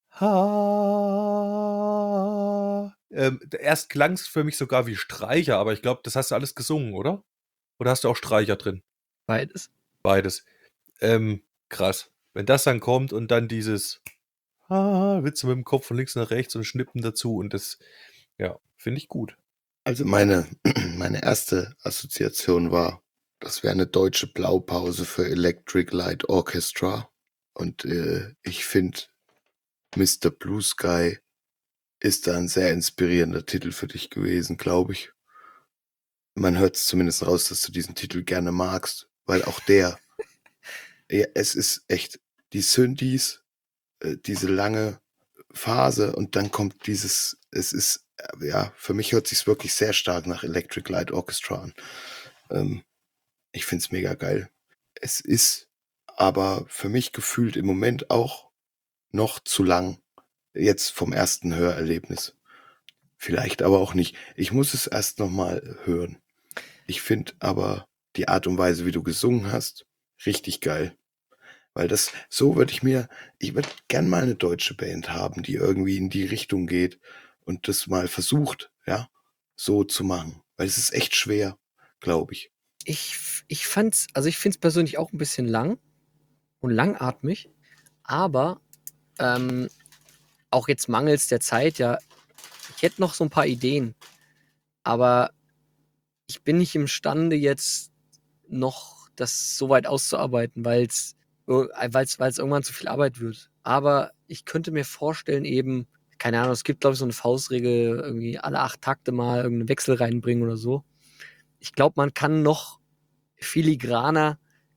erst klang es für mich sogar wie Streicher, aber ich glaube, das hast du alles gesungen, oder? Oder hast du auch Streicher drin? Beides. Beides. Krass. Wenn das dann kommt und dann dieses Witze mit dem Kopf von links nach rechts und Schnippen dazu und das, ja, finde ich gut. Also meine erste Assoziation war, das wäre eine deutsche Blaupause für Electric Light Orchestra. Und ich finde, Mr. Blue Sky ist da ein sehr inspirierender Titel für dich gewesen, glaube ich. Man hört es zumindest raus, dass du diesen Titel gerne magst, weil auch der, ja, es ist echt, die Synthes, diese lange Phase und dann kommt dieses, es ist, ja, für mich hört sich's wirklich sehr stark nach Electric Light Orchestra an. Ich find's mega geil. Es ist aber für mich gefühlt im Moment auch noch zu lang, jetzt vom ersten Hörerlebnis. Vielleicht aber auch nicht. Ich muss es erst nochmal hören. Ich finde aber die Art und Weise, wie du gesungen hast, richtig geil. Weil ich würde gern mal eine deutsche Band haben, die irgendwie in die Richtung geht und das mal versucht, ja, so zu machen. Weil es ist echt schwer, glaube ich. Ich find's persönlich auch ein bisschen lang und langatmig, aber auch jetzt mangels der Zeit, ja, ich hätte noch so ein paar Ideen, aber ich bin nicht imstande, jetzt noch das so weit auszuarbeiten, weil's irgendwann zu viel Arbeit wird. Aber ich könnte mir vorstellen, eben, keine Ahnung, es gibt, glaube ich, so eine Faustregel, irgendwie alle 8 Takte mal irgendeinen Wechsel reinbringen oder so. Ich glaube, man kann noch filigraner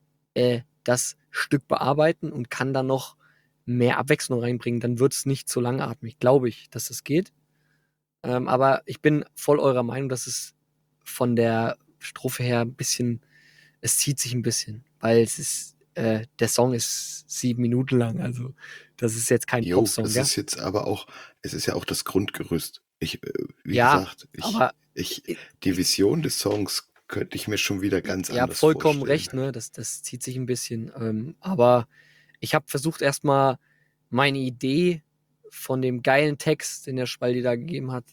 das Stück bearbeiten und kann dann noch mehr Abwechslung reinbringen. Dann wird es nicht so langatmig, glaube ich, dass das geht. Aber ich bin voll eurer Meinung, dass es von der Strophe her ein bisschen, es zieht sich ein bisschen, weil es ist, der Song ist 7 Minuten lang, also das ist jetzt kein Jo, Popsong, das gell? ist jetzt aber auch, es ist ja auch das Grundgerüst. Wie Ja, gesagt, aber die Vision des Songs könnte ich mir schon wieder ganz ihr habt anders vollkommen vorstellen. recht, ne? Das zieht sich ein bisschen. Aber ich habe versucht, erstmal meine Idee von dem geilen Text, den der Spaldi da gegeben hat,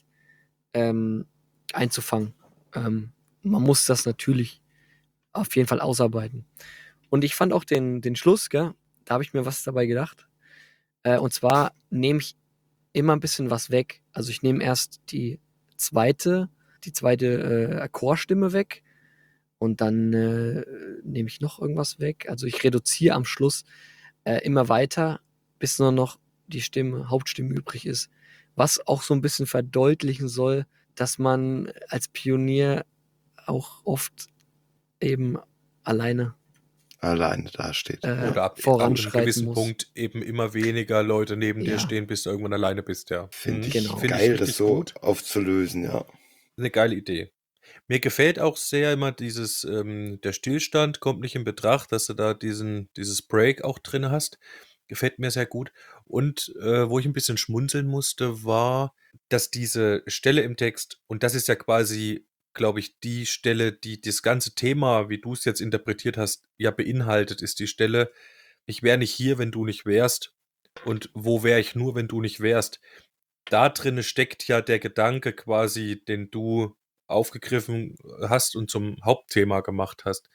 einzufangen. Man muss das natürlich auf jeden Fall ausarbeiten. Und ich fand auch den Schluss, gell? Da habe ich mir was dabei gedacht. Und zwar nehme ich immer ein bisschen was weg. Also ich nehme erst die zweite Chorstimme weg und dann nehme ich noch irgendwas weg. Also ich reduziere am Schluss immer weiter, bis nur noch die Hauptstimme übrig ist. Was auch so ein bisschen verdeutlichen soll, dass man als Pionier auch oft eben alleine dasteht. Oder ab einem voranschreiten gewissen muss. Punkt eben immer weniger Leute neben dir Ja. stehen, bis du irgendwann alleine bist, ja. Finde ich Genau. Find geil, das richtig so gut. aufzulösen, ja. Eine geile Idee. Mir gefällt auch sehr immer dieses, der Stillstand kommt nicht in Betracht, dass du da dieses Break auch drin hast. Gefällt mir sehr gut. Und wo ich ein bisschen schmunzeln musste, war, dass diese Stelle im Text, und das ist ja quasi, glaube ich, die Stelle, die das ganze Thema, wie du es jetzt interpretiert hast, ja beinhaltet, ist die Stelle, ich wäre nicht hier, wenn du nicht wärst. Und wo wäre ich nur, wenn du nicht wärst? Da drinne steckt ja der Gedanke quasi, den du aufgegriffen hast und zum Hauptthema gemacht hast,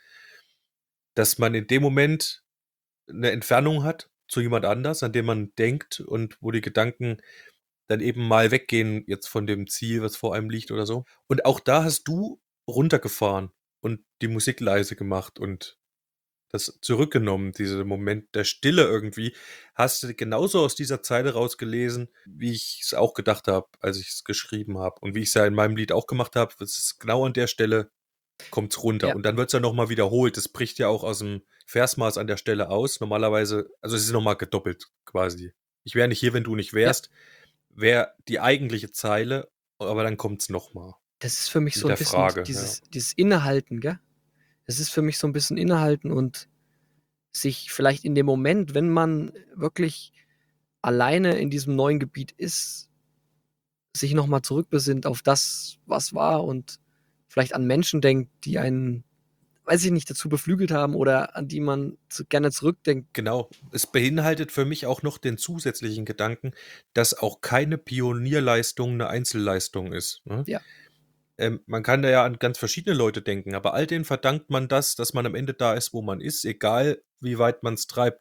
dass man in dem Moment eine Entfernung hat zu jemand anders, an dem man denkt und wo die Gedanken dann eben mal weggehen jetzt von dem Ziel, was vor einem liegt oder so. Und auch da hast du runtergefahren und die Musik leise gemacht und das zurückgenommen, dieser Moment der Stille irgendwie, hast du genauso aus dieser Zeile rausgelesen, wie ich es auch gedacht habe, als ich es geschrieben habe. Und wie ich es ja in meinem Lied auch gemacht habe, es ist genau an der Stelle kommt's runter. Ja. Und dann wird es ja nochmal wiederholt. Das bricht ja auch aus dem Versmaß an der Stelle aus. Normalerweise, also es ist nochmal gedoppelt quasi. Ich wäre nicht hier, wenn du nicht wärst, wäre die eigentliche Zeile, aber dann kommt's nochmal. Das ist für mich Mit so ein der bisschen Frage, dieses Innehalten, gell? Es ist für mich so ein bisschen Innehalten und sich vielleicht in dem Moment, wenn man wirklich alleine in diesem neuen Gebiet ist, sich noch mal zurückbesinnt auf das, was war und vielleicht an Menschen denkt, die einen, weiß ich nicht, dazu beflügelt haben oder an die man gerne zurückdenkt. Genau. Es beinhaltet für mich auch noch den zusätzlichen Gedanken, dass auch keine Pionierleistung eine Einzelleistung ist. Ne? Ja. Man kann da ja an ganz verschiedene Leute denken, aber all denen verdankt man das, dass man am Ende da ist, wo man ist, egal wie weit man es treibt.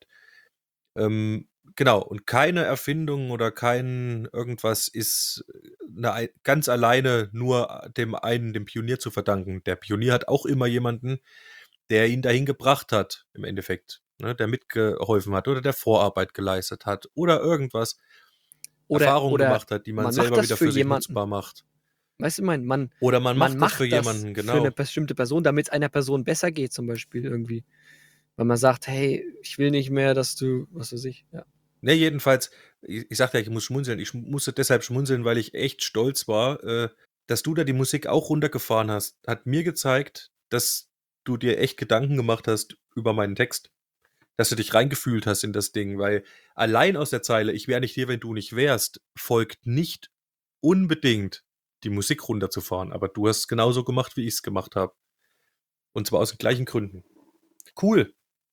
Genau, und keine Erfindung oder kein irgendwas ist ganz alleine nur dem Pionier zu verdanken. Der Pionier hat auch immer jemanden, der ihn dahin gebracht hat, im Endeffekt, ne, der mitgeholfen hat oder der Vorarbeit geleistet hat oder irgendwas, Erfahrungen gemacht hat, die man man selber macht das wieder für für sich jemanden. nutzbar macht. Weißt du, Oder man man macht das für macht das jemanden, für eine genau. bestimmte Person, damit es einer Person besser geht, zum Beispiel irgendwie. Weil man sagt, hey, ich will nicht mehr, dass du, was weiß ich, ja. Ne, jedenfalls, ich sagte ja, ich muss schmunzeln. Ich musste deshalb schmunzeln, weil ich echt stolz war, dass du da die Musik auch runtergefahren hast. Hat mir gezeigt, dass du dir echt Gedanken gemacht hast über meinen Text. Dass du dich reingefühlt hast in das Ding, weil allein aus der Zeile, ich wäre nicht hier, wenn du nicht wärst, folgt nicht unbedingt die Musik runterzufahren. Aber du hast es genauso gemacht, wie ich es gemacht habe. Und zwar aus den gleichen Gründen. Cool.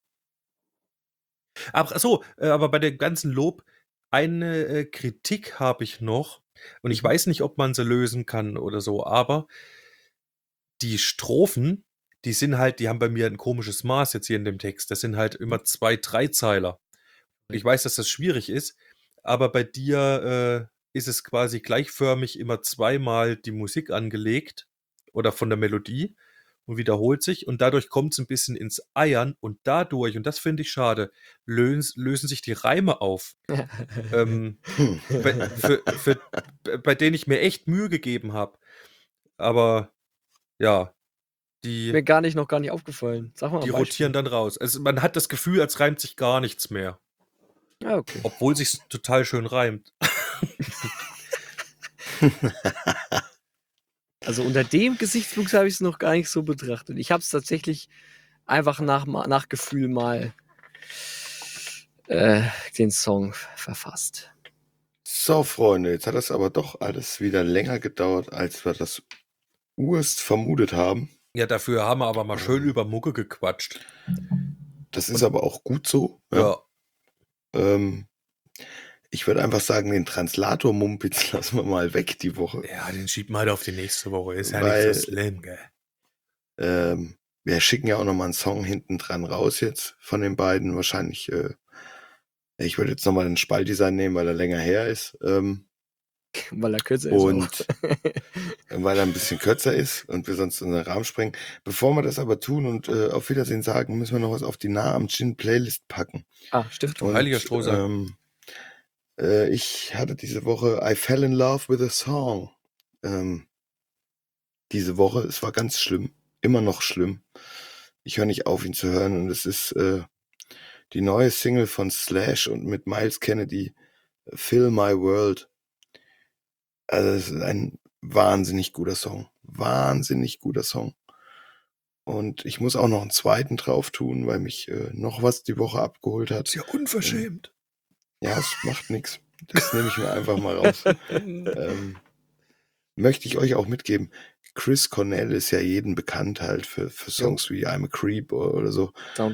Aber bei dem ganzen Lob, eine Kritik habe ich noch. Und ich weiß nicht, ob man sie lösen kann oder so, aber die Strophen, die haben bei mir ein komisches Maß jetzt hier in dem Text. Das sind halt immer 2 Dreizeiler. Ich weiß, dass das schwierig ist, aber bei dir ist es quasi gleichförmig immer zweimal die Musik angelegt oder von der Melodie und wiederholt sich und dadurch kommt es ein bisschen ins Eiern und dadurch, und das finde ich schade, lösen sich die Reime auf, bei denen ich mir echt Mühe gegeben habe. Aber ja, Mir gar nicht aufgefallen. Sag mal die ein Beispiel. rotieren dann raus. Also man hat das Gefühl, als reimt sich gar nichts mehr. Ja, okay. Obwohl sich's total schön reimt. Also unter dem Gesichtspunkt habe ich es noch gar nicht so betrachtet. Ich habe es tatsächlich einfach nach Gefühl mal den Song verfasst. So, Freunde, jetzt hat das aber doch alles wieder länger gedauert, als wir das urst vermutet haben. Ja, dafür haben wir aber mal schön über Mucke gequatscht. Das ist aber auch gut so. Ja. Ich würde einfach sagen, den Translator-Mumpitz lassen wir mal weg die Woche. Ja, den schieben wir halt auf die nächste Woche. Ist ja Weil, nicht so schlimm, gell? Wir schicken ja auch nochmal einen Song hinten dran raus jetzt von den beiden. Wahrscheinlich, ich würde jetzt nochmal den Spaltdesign nehmen, weil er länger her ist. Weil er kürzer ist. Und weil er ein bisschen kürzer ist und wir sonst in den Rahmen sprengen. Bevor wir das aber tun und auf Wiedersehen sagen, müssen wir noch was auf die Nah am Gin Playlist packen. Stiftung. Und, Heiliger Strohsack. Ich hatte diese Woche I Fell in Love with a Song. Diese Woche, es war ganz schlimm. Immer noch schlimm. Ich höre nicht auf, ihn zu hören. Und es ist die neue Single von Slash und mit Miles Kennedy, Fill My World. Also es ist ein wahnsinnig guter Song. Wahnsinnig guter Song. Und ich muss auch noch einen zweiten drauf tun, weil mich noch was die Woche abgeholt hat. Ist ja unverschämt. Ja, es macht nichts. Das nehme ich mir einfach mal raus. Möchte ich euch auch mitgeben. Chris Cornell ist ja jedem bekannt halt für Songs wie I'm a Creep oder so.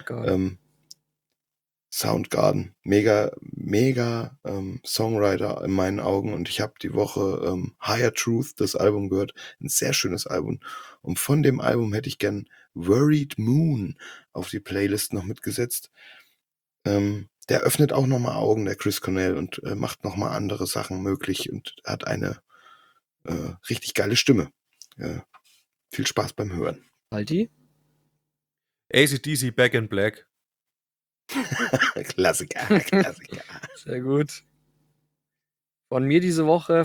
Soundgarden. Mega Songwriter in meinen Augen. Und ich habe die Woche Higher Truth, das Album, gehört. Ein sehr schönes Album. Und von dem Album hätte ich gern Worried Moon auf die Playlist noch mitgesetzt. Der öffnet auch nochmal Augen, der Chris Cornell, und macht nochmal andere Sachen möglich und hat eine richtig geile Stimme. Viel Spaß beim Hören. Alti? AC/DC Back in Black. Klassiker. Sehr gut. Von mir diese Woche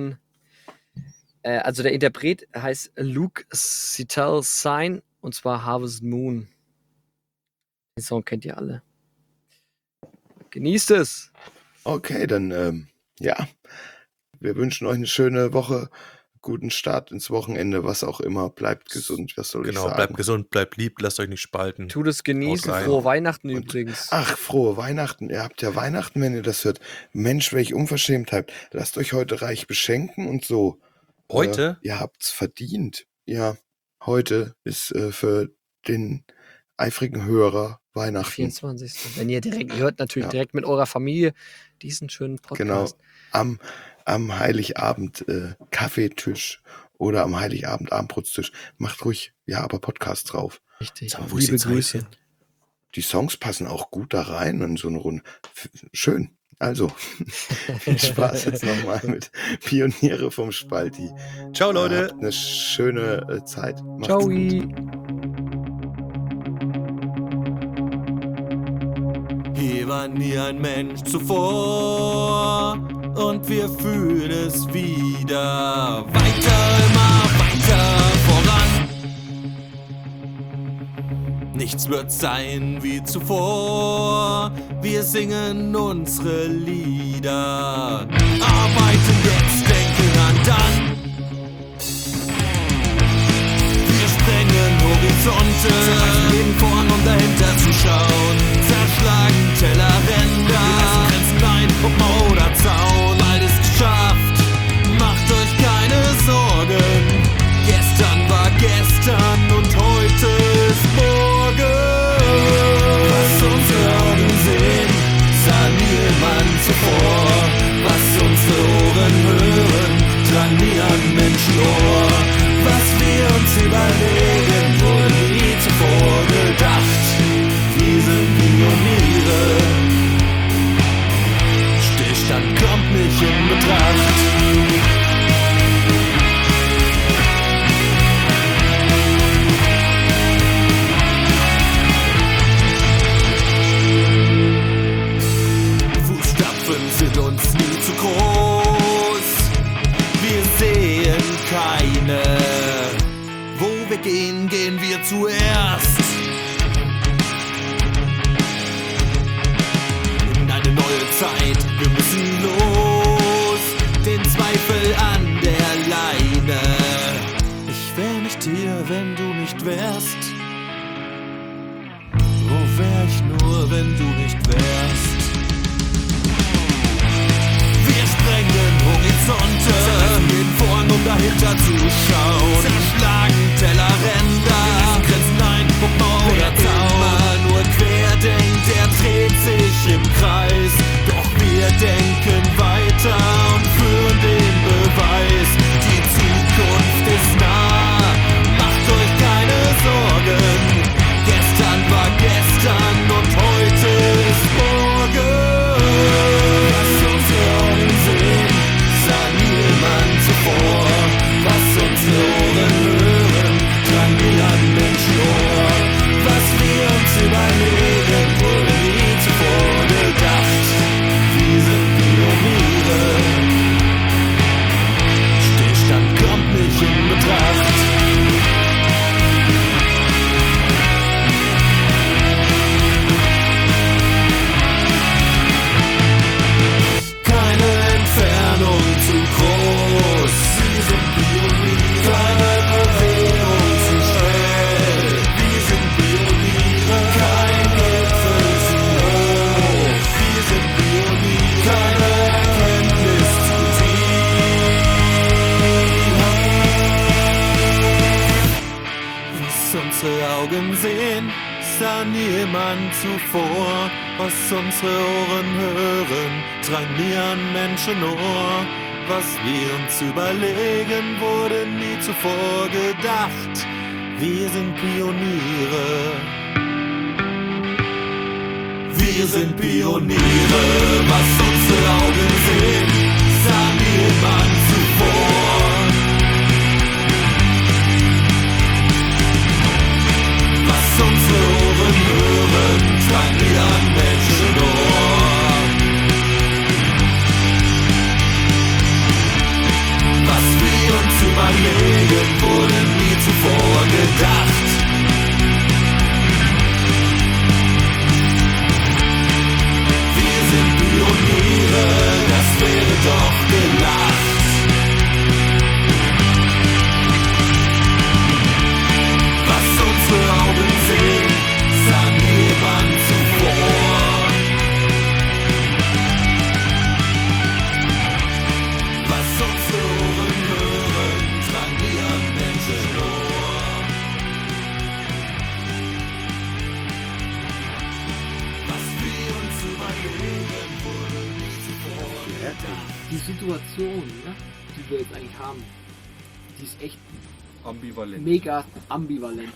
also der Interpret heißt Luke Sital Sign und zwar Harvest Moon. Den Song kennt ihr alle. Genießt es. Okay, dann wir wünschen euch eine schöne Woche, guten Start ins Wochenende, was auch immer. Bleibt gesund, was soll ich sagen? Genau, bleibt gesund, bleibt lieb, lasst euch nicht spalten. Tut es genießen. Haut rein. Frohe Weihnachten Und- übrigens. Ach, frohe Weihnachten. Ihr habt ja Weihnachten, wenn ihr das hört. Mensch, welch Unverschämtheit. Lasst euch heute reich beschenken und so. Heute? Ihr habt's verdient. Ja, heute ist für den eifrigen Hörer Weihnachten. 24. Wenn ihr hört natürlich Ja. direkt mit eurer Familie diesen schönen Genau. Podcast. Am Heiligabend Kaffeetisch oder am Heiligabend Abendbrotstisch. Macht ruhig, aber Podcast drauf. Richtig. Sag mal, wo ist Liebe die Zeit Grüße. hin? Die Songs passen auch gut da rein in so eine Runde. Schön. Also, viel Spaß jetzt nochmal mit Pioniere vom Spalti. Ciao, Leute. Habt eine schöne Zeit. Macht's Ciao. gut. Hier war nie ein Mensch zuvor und wir fühlen es wieder. Weiter, immer weiter voran. Nichts wird sein wie zuvor. Wir singen unsere Lieder. Arbeiten jetzt, denken an dann. Wir sprengen Horizonte, zerreißen jeden vorn, um dahinter zu schauen. Zerschlagen Tellerränder, wir lassen Grenzen ein, um Mauer, Zaun. Bald ist geschafft, macht euch keine Sorgen. gestern und heute ist morgen. Was unsere Augen sehen, sah niemand zuvor. Was unsere Ohren hören, drang nie an Menschenohr. Was wir uns überlegen, wurde nie zuvor gedacht. Wir sind Pioniere. Stillstand kommt nicht in Betracht. Fußstapfen sind uns nie zu groß. Wir sehen keine. Wo wir gehen, gehen wir zuerst. In eine neue Zeit, wir müssen los. Den Zweifel an der Leine. Ich wär nicht hier, wenn du nicht wärst. Wo wär ich nur, wenn du nicht wärst? Wir sprengen Horizonte, zerreißen den Vorhang, um dahinter zu schauen. Zerschlagen Tellerränder, Grenzen ein, Mauer oder Zaun. Wer immer nur quer denkt, der dreht sich im Kreis. Doch wir denken weiter und führen den Beweis. Die Zukunft ist nah, macht euch keine Sorgen. Gestern war gestern und heute ist morgen. Was unsere Augen sehen, sah niemand zuvor. Was unsere Ohren hören, drang nie an Menschenohr. Was wir uns überlegen, wurde nie zuvor gedacht. Wir sind Pioniere. Stillstand kommt nicht in Betracht. Keine Entfernung zu groß. Wir sind Pioniere. Keine Bewegung zu schnell. Wir sind Pioniere. Kein Gipfel zu hoch. Wir sind Pioniere. Keine Erkenntnis zu tief. Was unsere Augen sehen, sah niemand zuvor. Was unsere Ohren hören, drang nie an Menschenohr. Was wir uns überlegen, wurde nie zuvor gedacht. Wir sind Pioniere. Wir sind Pioniere. Was unsere Augen sehen, sah niemand zuvor. Was unsere Ohren hören, drang nie an Menschenohr. Was wir uns überlegen, wurde nie zuvor gedacht. Wir sind Pioniere, das wäre doch gelacht. Was unsere Augen sehen, sah niemand zuvor. Was unsere Ohren hören, drang nie an Menschenohr. Was wir uns überlegen, wurde nie zuvor gedacht. Die Situation, ne, die wir jetzt eigentlich haben, die ist echt Ambivalent. mega ambivalent.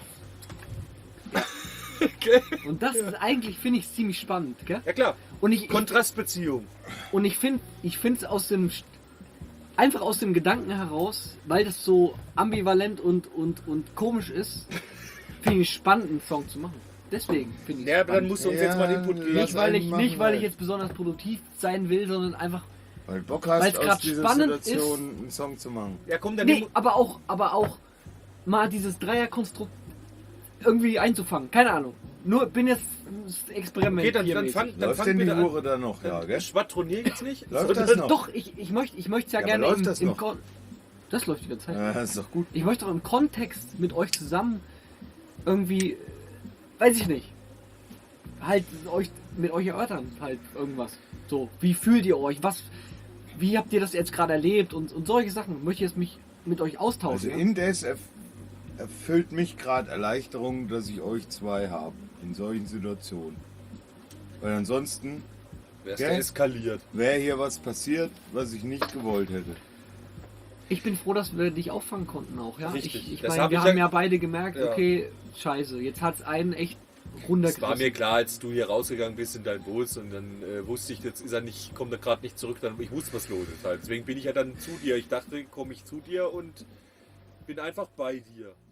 Okay. Und das ist eigentlich, finde ich, ziemlich spannend, gell? Ja klar. Und ich Kontrastbeziehung. finde es einfach aus dem Gedanken heraus, weil das so ambivalent und komisch ist, finde ich spannend, einen Song zu machen. Deswegen finde ich Ja, aber dann musst du uns jetzt mal Input geben. nicht, weil ich jetzt besonders produktiv sein will, sondern einfach. Weil Bock Weil's hast, aus grad dieser spannend Situation einen Song zu machen. Ja, komm, dann Nee, aber auch mal dieses Dreierkonstrukt irgendwie einzufangen. Keine Ahnung. Nur bin jetzt ein Experiment. Okay, dann hiermäßig. fang Läuft denn die Hure da noch? Ja, gell? Schwadronier jetzt nicht. Läuft sondern- das noch? Doch, ich möchte es ja Ja, gerne aber läuft das noch? Das läuft die ganze Zeit. Ja, das ist doch gut. Ich möchte doch im Kontext mit euch zusammen irgendwie, weiß ich nicht, halt mit euch erörtern, halt irgendwas. So, wie fühlt ihr euch? Wie habt ihr das jetzt gerade erlebt? Und solche Sachen möchte ich jetzt mich mit euch austauschen. Also in der erfüllt mich gerade Erleichterung, dass ich euch zwei habe in solchen Situationen. Weil ansonsten Wärst Ja. du eskaliert. wäre hier was passiert, was ich nicht gewollt hätte. Ich bin froh, dass wir dich auffangen konnten auch, ja. Richtig. Ich Das meine, hab wir ich haben ja- ja beide gemerkt, Ja. okay, scheiße, jetzt hat's einen echt Es war runtergerissen. mir klar, als du hier rausgegangen bist in dein Bus und dann wusste ich, jetzt ist er nicht, kommt er gerade nicht zurück, dann ich wusste, was los ist halt. Deswegen bin ich ja dann zu dir. Ich dachte, komme ich zu dir und bin einfach bei dir.